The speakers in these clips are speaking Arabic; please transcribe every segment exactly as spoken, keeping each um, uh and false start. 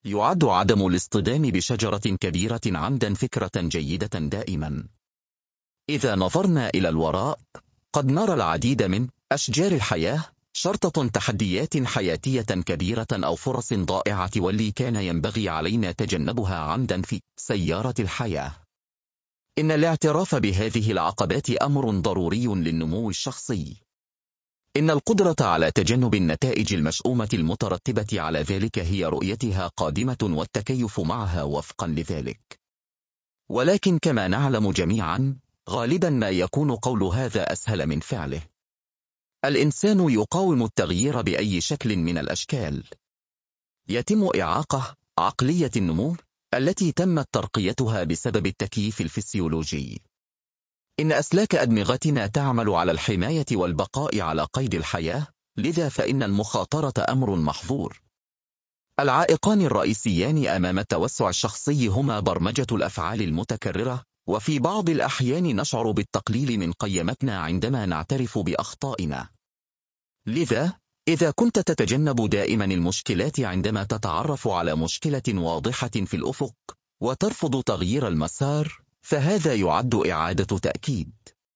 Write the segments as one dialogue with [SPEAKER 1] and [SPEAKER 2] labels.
[SPEAKER 1] يعد عدم الاصطدام بشجرة كبيرة عمدا فكرة جيدة دائما. إذا نظرنا إلى الوراء قد نرى العديد من أشجار الحياة شرطة تحديات حياتية كبيرة أو فرص ضائعة واللي كان ينبغي علينا تجنبها عمدا في سيارة الحياة. إن الاعتراف بهذه العقبات أمر ضروري للنمو الشخصي. إن القدرة على تجنب النتائج المشؤومة المترتبة على ذلك هي رؤيتها قادمة والتكيف معها وفقا لذلك. ولكن كما نعلم جميعا غالبا ما يكون قول هذا أسهل من فعله. الإنسان يقاوم التغيير بأي شكل من الأشكال. يتم إعاقة عقلية النمو التي تمت ترقيتها بسبب التكييف الفسيولوجي. إن أسلاك أدمغتنا تعمل على الحماية والبقاء على قيد الحياة، لذا فإن المخاطرة أمر محظور. العائقان الرئيسيان أمام التوسع الشخصي هما برمجة الأفعال المتكررة، وفي بعض الأحيان نشعر بالتقليل من قيمتنا عندما نعترف بأخطائنا. لذا إذا كنت تتجنب دائما المشكلات عندما تتعرف على مشكلة واضحة في الأفق وترفض تغيير المسار، فهذا يعد إعادة تأكيد.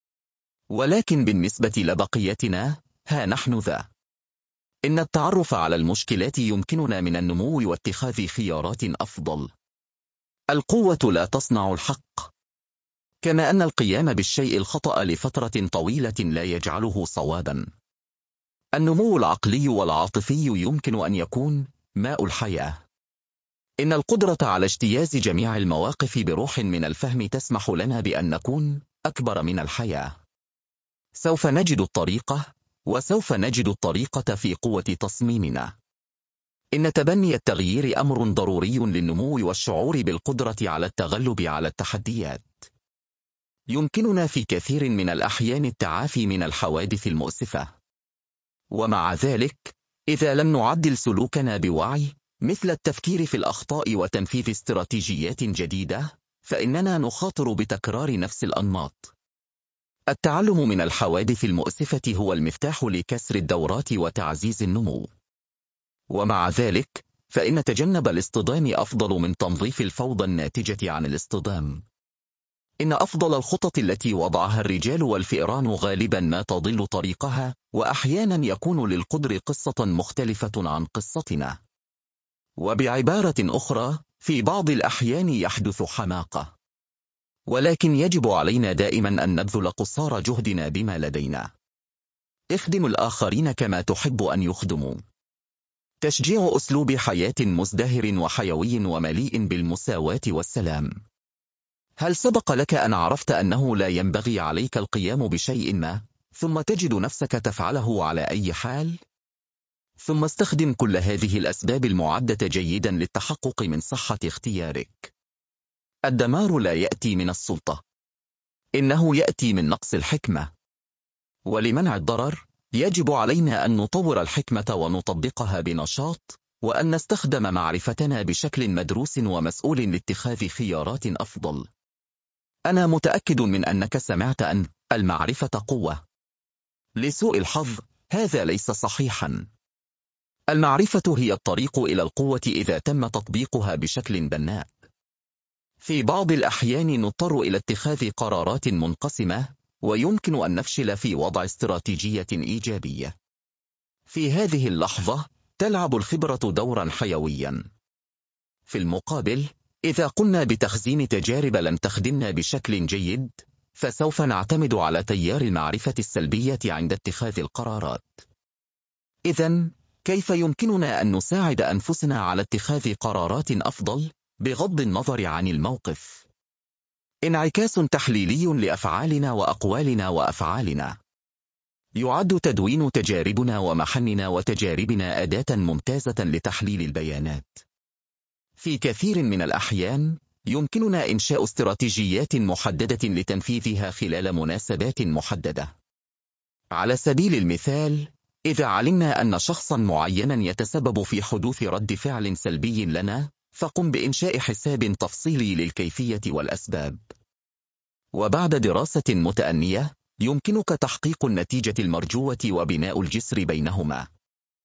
[SPEAKER 1] ولكن بالنسبة لبقيتنا ها نحن ذا. إن التعرف على المشكلات يمكننا من النمو واتخاذ خيارات أفضل. القوة لا تصنع الحق، كما أن القيام بالشيء الخطأ لفترة طويلة لا يجعله صوابا. النمو العقلي والعاطفي يمكن أن يكون ماء الحياة. إن القدرة على اجتياز جميع المواقف بروح من الفهم تسمح لنا بأن نكون أكبر من الحياة. سوف نجد الطريقة، وسوف نجد الطريقة في قوة تصميمنا. إن تبني التغيير أمر ضروري للنمو والشعور بالقدرة على التغلب على التحديات. يمكننا في كثير من الأحيان التعافي من الحوادث المؤسفة. ومع ذلك إذا لم نعدل سلوكنا بوعي مثل التفكير في الأخطاء وتنفيذ استراتيجيات جديدة، فإننا نخاطر بتكرار نفس الأنماط. التعلم من الحوادث المؤسفة هو المفتاح لكسر الدورات وتعزيز النمو. ومع ذلك فإن تجنب الاصطدام أفضل من تنظيف الفوضى الناتجة عن الاصطدام. إن أفضل الخطط التي وضعها الرجال والفئران غالبا ما تضل طريقها، وأحيانا يكون للقدر قصة مختلفة عن قصتنا. وبعبارة أخرى في بعض الأحيان يحدث حماقة. ولكن يجب علينا دائما أن نبذل قصارى جهدنا بما لدينا. اخدم الآخرين كما تحب أن يخدموا. تشجيع أسلوب حياة مزدهر وحيوي ومليء بالمساواة والسلام. هل سبق لك أن عرفت أنه لا ينبغي عليك القيام بشيء ما، ثم تجد نفسك تفعله على أي حال؟ ثم استخدم كل هذه الأسباب المعدة جيدا للتحقق من صحة اختيارك. الدمار لا يأتي من السلطة، إنه يأتي من نقص الحكمة. ولمنع الضرر يجب علينا أن نطور الحكمة ونطبقها بنشاط، وأن نستخدم معرفتنا بشكل مدروس ومسؤول لاتخاذ خيارات أفضل. أنا متأكد من أنك سمعت أن المعرفة قوة. لسوء الحظ هذا ليس صحيحا. المعرفة هي الطريق إلى القوة إذا تم تطبيقها بشكل بناء. في بعض الأحيان نضطر إلى اتخاذ قرارات منقسمة، ويمكن أن نفشل في وضع استراتيجية إيجابية. في هذه اللحظة تلعب الخبرة دورا حيويا. في المقابل إذا قمنا بتخزين تجارب لم تخدمنا بشكل جيد، فسوف نعتمد على تيار المعرفة السلبية عند اتخاذ القرارات. إذن كيف يمكننا أن نساعد أنفسنا على اتخاذ قرارات أفضل بغض النظر عن الموقف؟ انعكاس تحليلي لأفعالنا وأقوالنا وأفعالنا. يعد تدوين تجاربنا ومحننا وتجاربنا أداة ممتازة لتحليل البيانات. في كثير من الأحيان يمكننا إنشاء استراتيجيات محددة لتنفيذها خلال مناسبات محددة. على سبيل المثال، إذا علمنا أن شخصا معينا يتسبب في حدوث رد فعل سلبي لنا، فقم بإنشاء حساب تفصيلي للكيفية والأسباب. وبعد دراسة متأنية يمكنك تحقيق النتيجة المرجوة وبناء الجسر بينهما.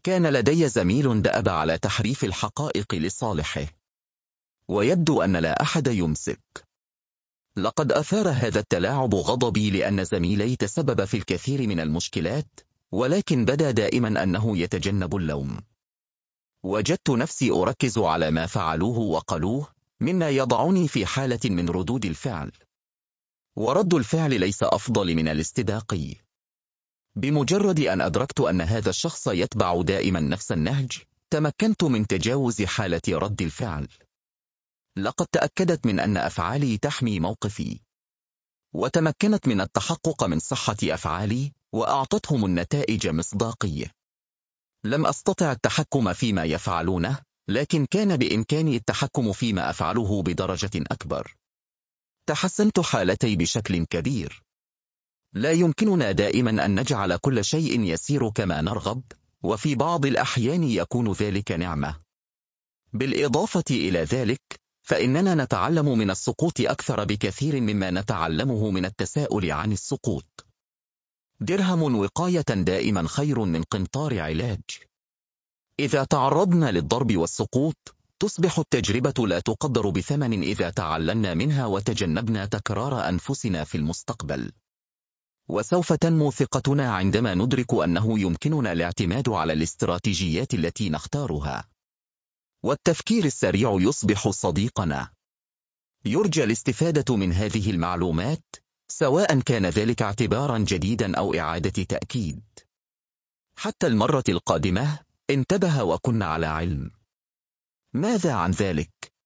[SPEAKER 1] كان لدي زميل دأب على تحريف الحقائق لصالحه، ويبدو أن لا أحد يمسك. لقد أثار هذا التلاعب غضبي لأن زميلي تسبب في الكثير من المشكلات، ولكن بدا دائما أنه يتجنب اللوم. وجدت نفسي أركز على ما فعلوه وقالوه، مما يضعني في حالة من ردود الفعل، ورد الفعل ليس أفضل من الاستداقي. بمجرد أن أدركت أن هذا الشخص يتبع دائما نفس النهج، تمكنت من تجاوز حالة رد الفعل. لقد تأكدت من أن أفعالي تحمي موقفي، وتمكنت من التحقق من صحة أفعالي، وأعطتهم النتائج مصداقية. لم أستطع التحكم فيما يفعلونه، لكن كان بإمكاني التحكم فيما أفعله بدرجة أكبر. تحسنت حالتي بشكل كبير. لا يمكننا دائما أن نجعل كل شيء يسير كما نرغب، وفي بعض الأحيان يكون ذلك نعمة. بالإضافة إلى ذلك، فإننا نتعلم من السقوط أكثر بكثير مما نتعلمه من التساؤل عن السقوط. درهم وقاية دائما خير من قنطار علاج. إذا تعرضنا للضرب والسقوط، تصبح التجربة لا تقدر بثمن إذا تعلمنا منها وتجنبنا تكرار أنفسنا في المستقبل. وسوف تنمو ثقتنا عندما ندرك أنه يمكننا الاعتماد على الاستراتيجيات التي نختارها. والتفكير السريع يصبح صديقنا. يرجى الاستفادة من هذه المعلومات، سواء كان ذلك اعتبارا جديدا أو إعادة تأكيد. حتى المرة القادمة، انتبه وكن على علم. ماذا عن ذلك؟